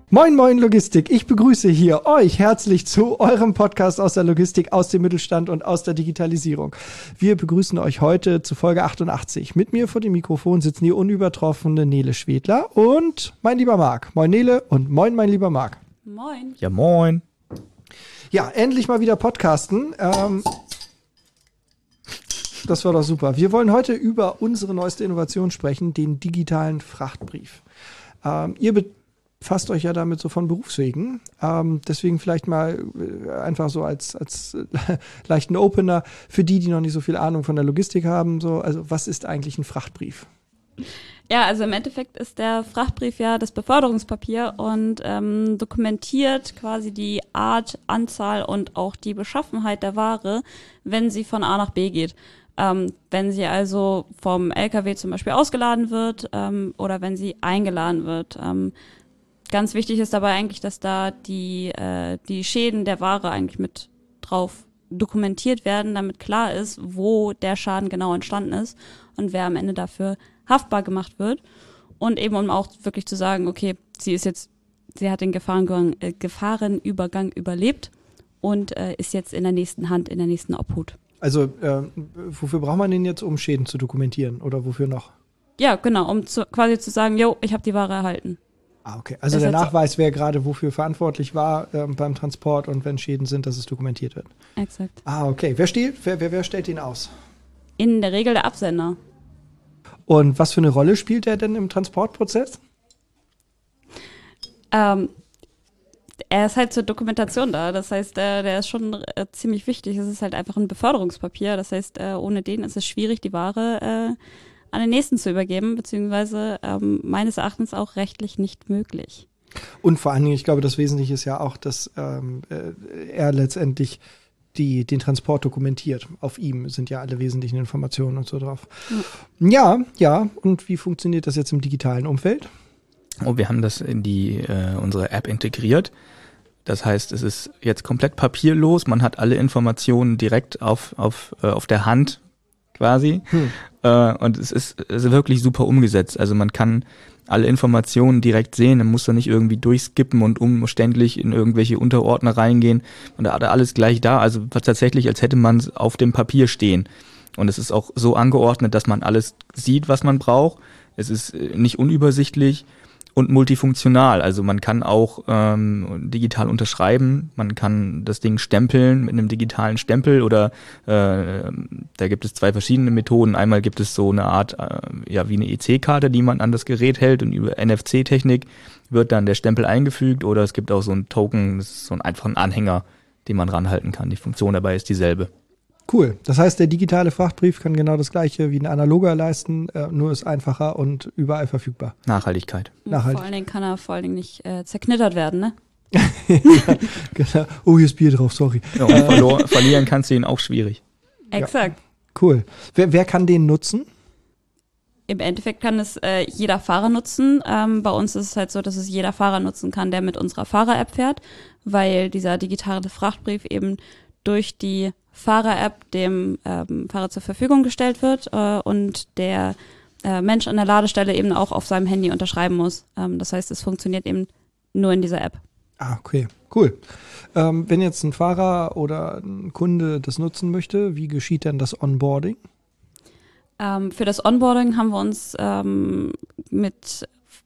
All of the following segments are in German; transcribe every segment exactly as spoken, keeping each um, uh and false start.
Moin Moin Logistik, ich begrüße hier euch herzlich zu eurem Podcast aus der Logistik, aus dem Mittelstand und aus der Digitalisierung. Wir begrüßen euch heute zu Folge achtundachtzig. Mit mir vor dem Mikrofon sitzen die unübertroffene Nele Schwedler und mein lieber Marc. Moin Nele und moin mein lieber Marc. Moin. Ja, moin. Ja, endlich mal wieder podcasten. Ähm, das war doch super. Wir wollen heute über unsere neueste Innovation sprechen, den digitalen Frachtbrief. Ähm, ihr be- Fasst euch ja damit so von Berufswegen. Ähm, deswegen vielleicht mal äh, einfach so als, als äh, leichten Opener für die, die noch nicht so viel Ahnung von der Logistik haben. So, also was ist eigentlich ein Frachtbrief? Ja, also im Endeffekt ist der Frachtbrief ja das Beförderungspapier und ähm, dokumentiert quasi die Art, Anzahl und auch die Beschaffenheit der Ware, wenn sie von A nach B geht. Ähm, wenn sie also vom L K W zum Beispiel ausgeladen wird ähm, oder wenn sie eingeladen wird. Ähm, Ganz wichtig ist dabei eigentlich, dass da die äh, die Schäden der Ware eigentlich mit drauf dokumentiert werden, damit klar ist, wo der Schaden genau entstanden ist und wer am Ende dafür haftbar gemacht wird. Und eben um auch wirklich zu sagen, okay, sie ist jetzt, sie hat den Gefahrenübergang, äh, Gefahrenübergang überlebt und äh, ist jetzt in der nächsten Hand, in der nächsten Obhut. Also äh, wofür braucht man den jetzt, um Schäden zu dokumentieren oder wofür noch? Ja, genau, um zu, quasi zu sagen, jo, ich habe die Ware erhalten. Ah, okay. Also Ist der jetzt so- Nachweis, wer gerade wofür verantwortlich war ähm, beim Transport und wenn Schäden sind, dass es dokumentiert wird. Exakt. Ah, okay. Wer steht, wer, wer, wer stellt den aus? In der Regel der Absender. Und was für eine Rolle spielt er denn im Transportprozess? Ähm, er ist halt zur Dokumentation da. Das heißt, äh, der ist schon äh, ziemlich wichtig. Es ist halt einfach ein Beförderungspapier. Das heißt, äh, ohne den ist es schwierig, die Ware äh, an den Nächsten zu übergeben, beziehungsweise ähm, meines Erachtens auch rechtlich nicht möglich. Und vor allen Dingen, ich glaube, das Wesentliche ist ja auch, dass ähm, äh, er letztendlich die, den Transport dokumentiert. Auf ihm sind ja alle wesentlichen Informationen und so drauf. Ja, ja. ja. Und wie funktioniert das jetzt im digitalen Umfeld? Oh, wir haben das in die äh, unsere App integriert. Das heißt, es ist jetzt komplett papierlos. Man hat alle Informationen direkt auf auf äh, auf der Hand quasi. Hm. Äh, und es ist, es ist wirklich super umgesetzt. Also man kann alle Informationen direkt sehen. Man muss da nicht irgendwie durchskippen und umständlich in irgendwelche Unterordner reingehen. Und da hat er alles gleich da. Also tatsächlich, als hätte man es auf dem Papier stehen. Und es ist auch so angeordnet, dass man alles sieht, was man braucht. Es ist nicht unübersichtlich und multifunktional. Also man kann auch ähm, digital unterschreiben, man kann das Ding stempeln mit einem digitalen Stempel oder äh, da gibt es zwei verschiedene Methoden. Einmal gibt es so eine Art, äh, ja wie eine E C-Karte, die man an das Gerät hält und über N F C-Technik wird dann der Stempel eingefügt oder es gibt auch so einen Token, das ist so ein einfacher Anhänger, den man ranhalten kann. Die Funktion dabei ist dieselbe. Cool. Das heißt, der digitale Frachtbrief kann genau das Gleiche wie ein analoger leisten, äh, nur ist einfacher und überall verfügbar. Nachhaltigkeit. Und Nachhaltig. vor allen Dingen kann er vor allen Dingen nicht äh, zerknittert werden, ne? Ja, genau. Oh, hier ist Bier drauf, sorry. Ja, und verlor- verlieren kannst du ihn auch schwierig. Exakt. Cool. Wer, wer kann den nutzen? Im Endeffekt kann es äh, jeder Fahrer nutzen. Ähm, bei uns ist es halt so, dass es jeder Fahrer nutzen kann, der mit unserer Fahrer-App fährt, weil dieser digitale Frachtbrief eben durch die Fahrer-App dem ähm, Fahrer zur Verfügung gestellt wird äh, und der äh, Mensch an der Ladestelle eben auch auf seinem Handy unterschreiben muss. Ähm, das heißt, es funktioniert eben nur in dieser App. Ah, okay, cool. Ähm, wenn jetzt ein Fahrer oder ein Kunde das nutzen möchte, wie geschieht denn das Onboarding? Ähm, für das Onboarding haben wir uns ähm, mit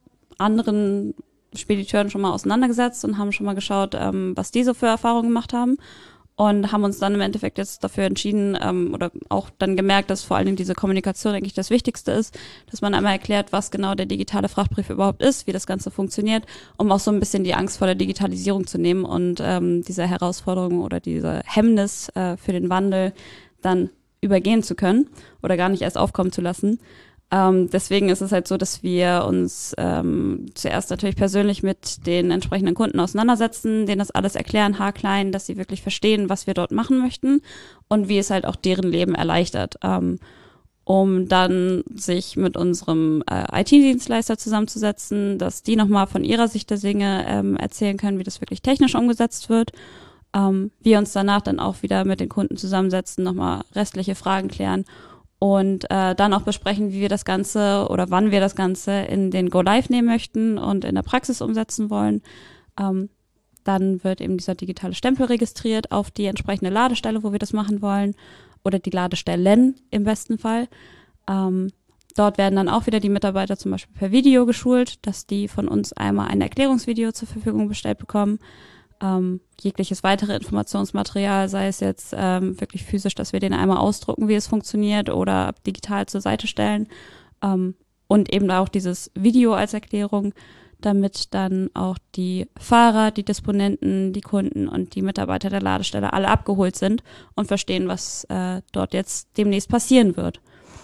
anderen Spediteuren schon mal auseinandergesetzt und haben schon mal geschaut, ähm, was die so für Erfahrungen gemacht haben. Und haben uns dann im Endeffekt jetzt dafür entschieden ähm, oder auch dann gemerkt, dass vor allen Dingen diese Kommunikation eigentlich das Wichtigste ist, dass man einmal erklärt, was genau der digitale Frachtbrief überhaupt ist, wie das Ganze funktioniert, um auch so ein bisschen die Angst vor der Digitalisierung zu nehmen und ähm, diese Herausforderung oder diese Hemmnis äh, für den Wandel dann übergehen zu können oder gar nicht erst aufkommen zu lassen. Ähm, deswegen ist es halt so, dass wir uns ähm, zuerst natürlich persönlich mit den entsprechenden Kunden auseinandersetzen, denen das alles erklären, haarklein, dass sie wirklich verstehen, was wir dort machen möchten und wie es halt auch deren Leben erleichtert, ähm, um dann sich mit unserem äh, I T-Dienstleister zusammenzusetzen, dass die nochmal von ihrer Sicht der Dinge ähm, erzählen können, wie das wirklich technisch umgesetzt wird. Ähm, wir uns danach dann auch wieder mit den Kunden zusammensetzen, nochmal restliche Fragen klären und äh, dann auch besprechen, wie wir das Ganze oder wann wir das Ganze in den Go Live nehmen möchten und in der Praxis umsetzen wollen. Ähm, dann wird eben dieser digitale Stempel registriert auf die entsprechende Ladestelle, wo wir das machen wollen, oder die Ladestellen im besten Fall. Ähm, dort werden dann auch wieder die Mitarbeiter zum Beispiel per Video geschult, dass die von uns einmal ein Erklärungsvideo zur Verfügung gestellt bekommen. Ähm, jegliches weitere Informationsmaterial, sei es jetzt ähm, wirklich physisch, dass wir den einmal ausdrucken, wie es funktioniert, oder digital zur Seite stellen. Ähm, und eben auch dieses Video als Erklärung, damit dann auch die Fahrer, die Disponenten, die Kunden und die Mitarbeiter der Ladestelle alle abgeholt sind und verstehen, was äh, dort jetzt demnächst passieren wird.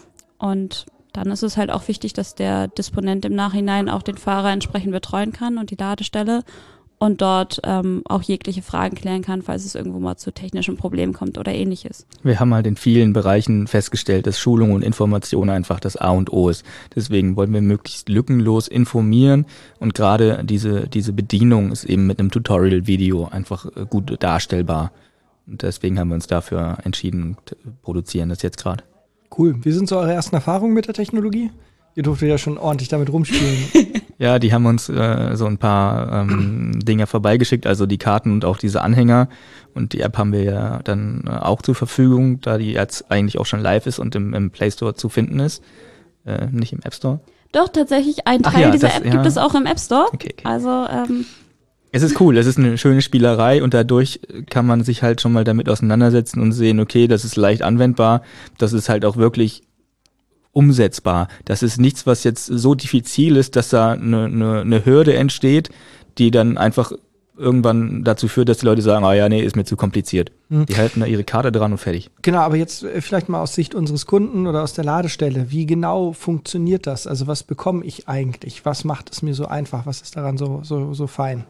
Und dann ist es halt auch wichtig, dass der Disponent im Nachhinein auch den Fahrer entsprechend betreuen kann und die Ladestelle und dort ähm, auch jegliche Fragen klären kann, falls es irgendwo mal zu technischen Problemen kommt oder ähnliches. Wir haben halt in vielen Bereichen festgestellt, dass Schulung und Information einfach das A und O ist. Deswegen wollen wir möglichst lückenlos informieren und gerade diese diese Bedienung ist eben mit einem Tutorial-Video einfach gut darstellbar. Und deswegen haben wir uns dafür entschieden und produzieren das jetzt gerade. Cool. Wie sind so eure ersten Erfahrungen mit der Technologie? Ihr durftet ja schon ordentlich damit rumspielen. Ja, die haben uns äh, so ein paar ähm, Dinge vorbeigeschickt, also die Karten und auch diese Anhänger. Und die App haben wir ja dann äh, auch zur Verfügung, da die jetzt eigentlich auch schon live ist und im, im Play Store zu finden ist. Äh, nicht im App Store. Doch, tatsächlich, ein Ach Teil ja, dieser das, App ja. gibt es auch im App Store. Okay, okay. Also, ähm, Es ist cool, es ist eine schöne Spielerei und dadurch kann man sich halt schon mal damit auseinandersetzen und sehen, okay, das ist leicht anwendbar, das ist halt auch wirklich umsetzbar. Das ist nichts, was jetzt so diffizil ist, dass da eine, eine, eine Hürde entsteht, die dann einfach irgendwann dazu führt, dass die Leute sagen, ah ja, nee, ist mir zu kompliziert. Mhm. Die halten da ihre Karte dran und fertig. Genau, aber jetzt vielleicht mal aus Sicht unseres Kunden oder aus der Ladestelle. Wie genau funktioniert das? Also was bekomme ich eigentlich? Was macht es mir so einfach? Was ist daran so, so, so fein?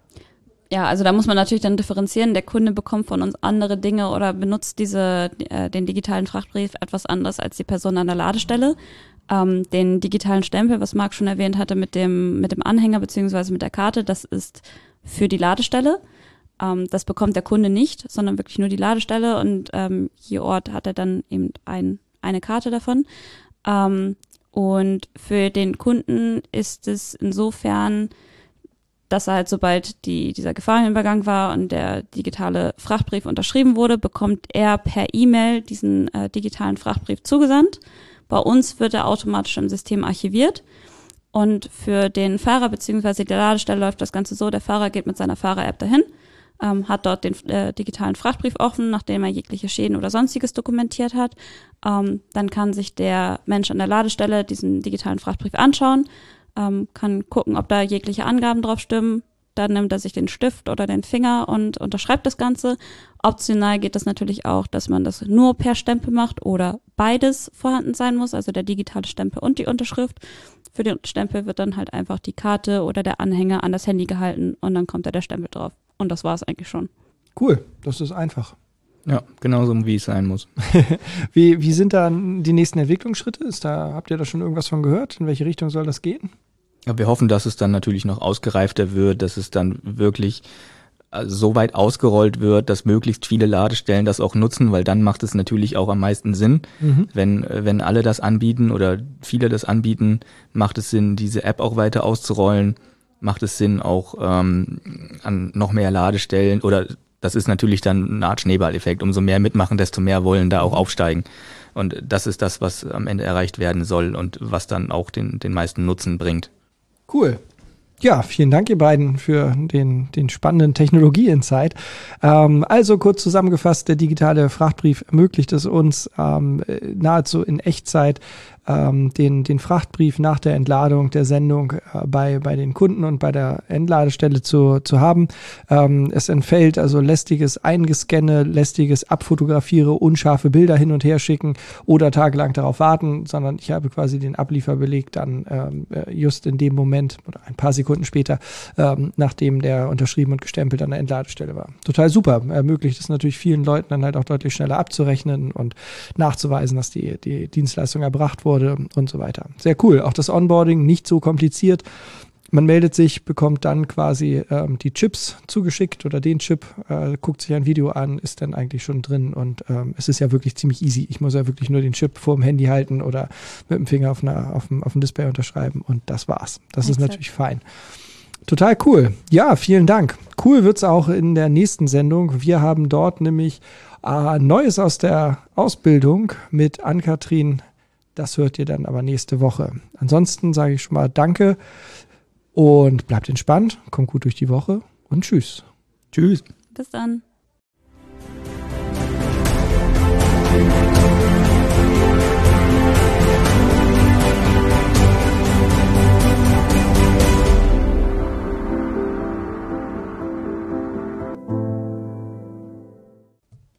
Ja, also da muss man natürlich dann differenzieren. Der Kunde bekommt von uns andere Dinge oder benutzt diese äh, den digitalen Frachtbrief etwas anders als die Person an der Ladestelle. Ähm, den digitalen Stempel, was Marc schon erwähnt hatte, mit dem mit dem Anhänger beziehungsweise mit der Karte, das ist für die Ladestelle. Ähm, das bekommt der Kunde nicht, sondern wirklich nur die Ladestelle und ähm, je Ort hat er dann eben ein, eine Karte davon. Ähm, und für den Kunden ist es insofern, dass er halt, sobald die, dieser Gefahrenübergang war und der digitale Frachtbrief unterschrieben wurde, bekommt er per E-Mail diesen äh, digitalen Frachtbrief zugesandt. Bei uns wird er automatisch im System archiviert. Und für den Fahrer bzw. die Ladestelle läuft das Ganze so, der Fahrer geht mit seiner Fahrer-App dahin, ähm, hat dort den äh, digitalen Frachtbrief offen, nachdem er jegliche Schäden oder sonstiges dokumentiert hat. Ähm, dann kann sich der Mensch an der Ladestelle diesen digitalen Frachtbrief anschauen, Ähm, kann gucken, ob da jegliche Angaben drauf stimmen. Dann nimmt er sich den Stift oder den Finger und unterschreibt das Ganze. Optional geht das natürlich auch, dass man das nur per Stempel macht oder beides vorhanden sein muss, also der digitale Stempel und die Unterschrift. Für den Stempel wird dann halt einfach die Karte oder der Anhänger an das Handy gehalten und dann kommt da der Stempel drauf. Und das war es eigentlich schon. Cool, das ist einfach. Ja, genauso wie es sein muss. wie, wie sind da die nächsten Entwicklungsschritte? Ist da, habt ihr da schon irgendwas von gehört? In welche Richtung soll das gehen? Ja, wir hoffen, dass es dann natürlich noch ausgereifter wird, dass es dann wirklich so weit ausgerollt wird, dass möglichst viele Ladestellen das auch nutzen, weil dann macht es natürlich auch am meisten Sinn. Mhm. Wenn, wenn alle das anbieten oder viele das anbieten, macht es Sinn, diese App auch weiter auszurollen, macht es Sinn, auch ähm, an noch mehr Ladestellen oder das ist natürlich dann eine Art Schneeballeffekt. Umso mehr mitmachen, desto mehr wollen da auch aufsteigen. Und das ist das, was am Ende erreicht werden soll und was dann auch den, den meisten Nutzen bringt. Cool. Ja, vielen Dank, ihr beiden, für den, den spannenden Technologie-Insight. Ähm, also kurz zusammengefasst, der digitale Frachtbrief ermöglicht es uns ähm, nahezu in Echtzeit ähm, den, den Frachtbrief nach der Entladung der Sendung äh, bei, bei den Kunden und bei der Entladestelle zu, zu haben. Ähm, es entfällt also lästiges Eingescanne, lästiges Abfotografiere, unscharfe Bilder hin und her schicken oder tagelang darauf warten, sondern ich habe quasi den Ablieferbeleg dann ähm, just in dem Moment oder ein paar Sekunden später, ähm, nachdem der unterschrieben und gestempelt an der Entladestelle war. Total super. Ermöglicht es natürlich vielen Leuten dann halt auch deutlich schneller abzurechnen und nachzuweisen, dass die, die Dienstleistung erbracht wurde und so weiter. Sehr cool. Auch das Onboarding nicht so kompliziert. Man meldet sich, bekommt dann quasi ähm, die Chips zugeschickt oder den Chip, äh, guckt sich ein Video an, ist dann eigentlich schon drin und ähm, es ist ja wirklich ziemlich easy. Ich muss ja wirklich nur den Chip vor dem Handy halten oder mit dem Finger auf, einer, auf, dem, auf dem Display unterschreiben und das war's. Das Exakt. Ist natürlich fein. Total cool. Ja, vielen Dank. Cool wird's auch in der nächsten Sendung. Wir haben dort nämlich äh, Neues aus der Ausbildung mit Ann-Kathrin. Das hört ihr dann aber nächste Woche. Ansonsten sage ich schon mal Danke. Und bleibt entspannt, kommt gut durch die Woche und tschüss. Tschüss. Bis dann.